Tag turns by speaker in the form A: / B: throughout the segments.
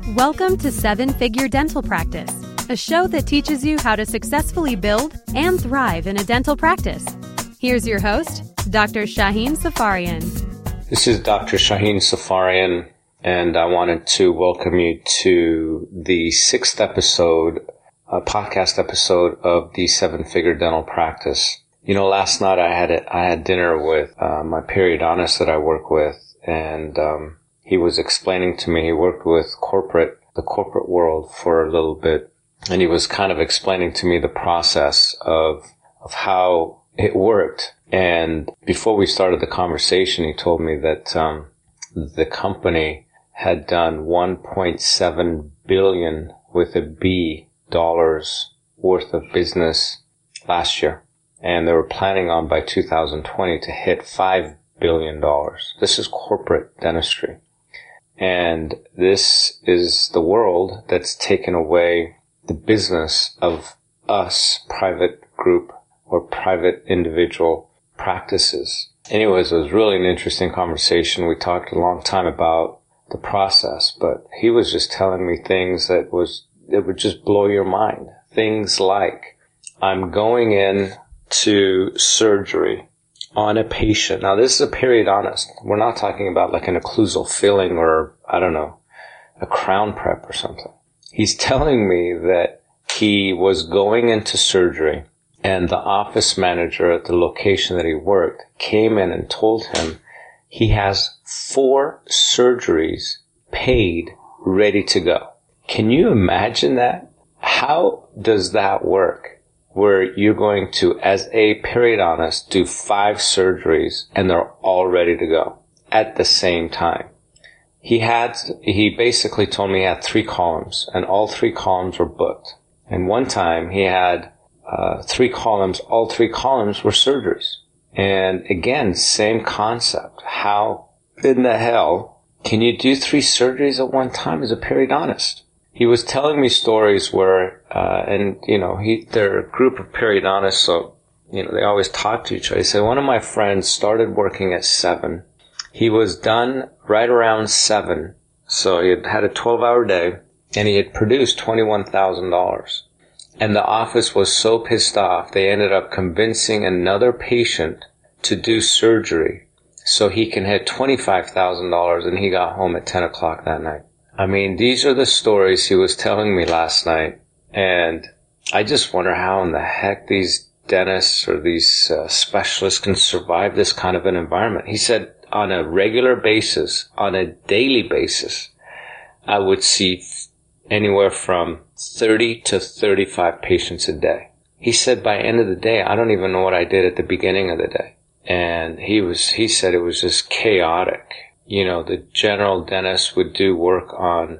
A: Welcome to Seven Figure Dental Practice, a show that teaches you how to successfully build and thrive in a dental practice. Here's your host, Dr. Shaheen Safarian.
B: This is Dr. Shaheen Safarian, and I wanted to welcome you to the sixth episode, podcast episode of the Seven Figure Dental Practice. You know, last night I had dinner with my periodontist that I work with, and he was explaining to me, he worked with the corporate world for a little bit, and he was kind of explaining to me the process of how it worked. And before we started the conversation, he told me that the company had done $1.7 billion with a B dollars worth of business last year. And they were planning on by 2020 to hit $5 billion. This is corporate dentistry. And this is the world that's taken away the business of us, private group or private individual practices. Anyways, it was really an interesting conversation. We talked a long time about the process, but he was just telling me things that would just blow your mind. Things like, I'm going in to surgery on a patient. Now, this is a periodontist. We're not talking about like an occlusal filling or, I don't know, a crown prep or something. He's telling me that he was going into surgery and the office manager at the location that he worked came in and told him he has 4 surgeries paid, ready to go. Can you imagine that? How does that work? Where you're going to, as a periodontist, do 5 surgeries and they're all ready to go at the same time. He basically told me he had 3 columns and all 3 columns were booked. And one time he had 3 columns, all 3 columns were surgeries. And again, same concept. How in the hell can you do 3 surgeries at one time as a periodontist? He was telling me stories where, they're a group of periodontists, so, they always talk to each other. He said, one of my friends started working at 7. He was done right around 7. So he had a 12-hour day, and he had produced $21,000. And the office was so pissed off, they ended up convincing another patient to do surgery so he can hit $25,000, and he got home at 10 o'clock that night. I mean, these are the stories he was telling me last night, and I just wonder how in the heck these dentists or these specialists can survive this kind of an environment. He said on a regular basis, on a daily basis, I would see anywhere from 30 to 35 patients a day. He said by the end of the day, I don't even know what I did at the beginning of the day. And he said it was just chaotic. The general dentist would do work on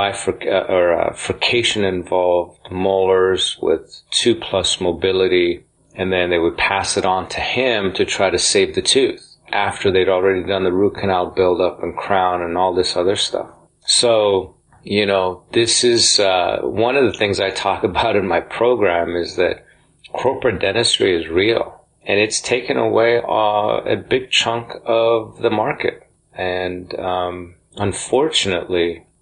B: frication involved molars with 2+ mobility, and then they would pass it on to him to try to save the tooth after they'd already done the root canal buildup and crown and all this other stuff. So, this is one of the things I talk about in my program is that corporate dentistry is real, and it's taken away a big chunk of the market. And unfortunately,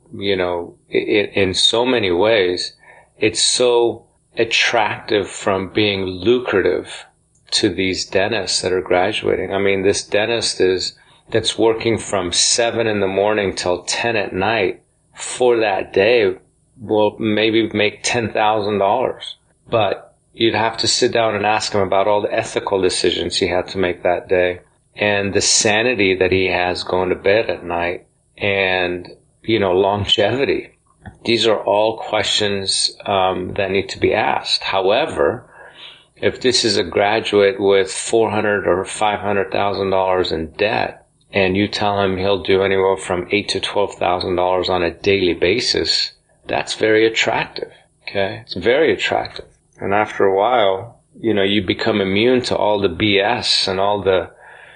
B: in so many ways, it's so attractive from being lucrative to these dentists that are graduating. I mean, this dentist that's working from 7 in the morning till 10 at night for that day will maybe make $10,000. But you'd have to sit down and ask him about all the ethical decisions he had to make that day, and the sanity that he has going to bed at night, and, longevity. These are all questions that need to be asked. However, if this is a graduate with $400,000 or $500,000 in debt, and you tell him he'll do anywhere from $8,000 to $12,000 on a daily basis, that's very attractive. Okay? It's very attractive. And after a while, you become immune to all the BS and all the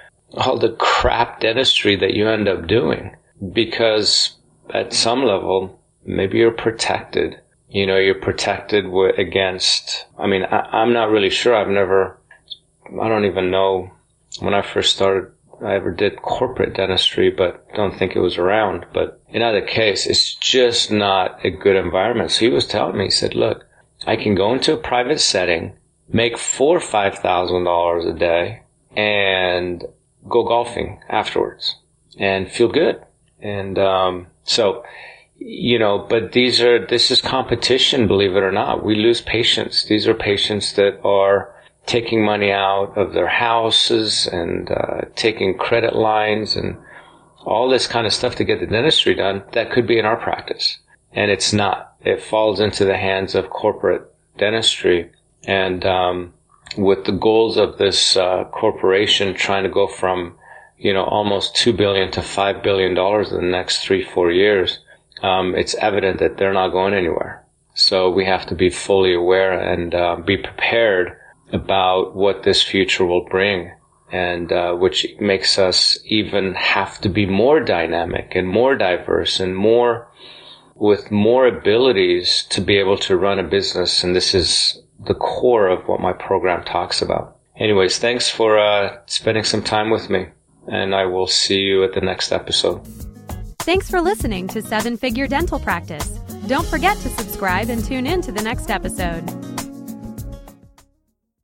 B: crap dentistry that you end up doing, because at some level, maybe you're protected. You're protected against, I'm not really sure. I don't even know when I first started I ever did corporate dentistry, but don't think it was around. But in either case, it's just not a good environment. So he was telling me, he said, look, I can go into a private setting, make $4,000 or $5,000 a day, and go golfing afterwards and feel good. And so, but this is competition, believe it or not. We lose patients. These are patients that are taking money out of their houses and taking credit lines and all this kind of stuff to get the dentistry done that could be in our practice. And it's not. It falls into the hands of corporate dentistry. And with the goals of this corporation trying to go from, almost $2 billion to $5 billion in the next 3-4 years, it's evident that they're not going anywhere. So we have to be fully aware and be prepared about what this future will bring, and which makes us even have to be more dynamic and more diverse and with more abilities to be able to run a business. And this is the core of what my program talks about. Anyways, thanks for spending some time with me, and I will see you at the next episode.
A: Thanks for listening to 7 Figure Dental Practice. Don't forget to subscribe and tune in to the next episode.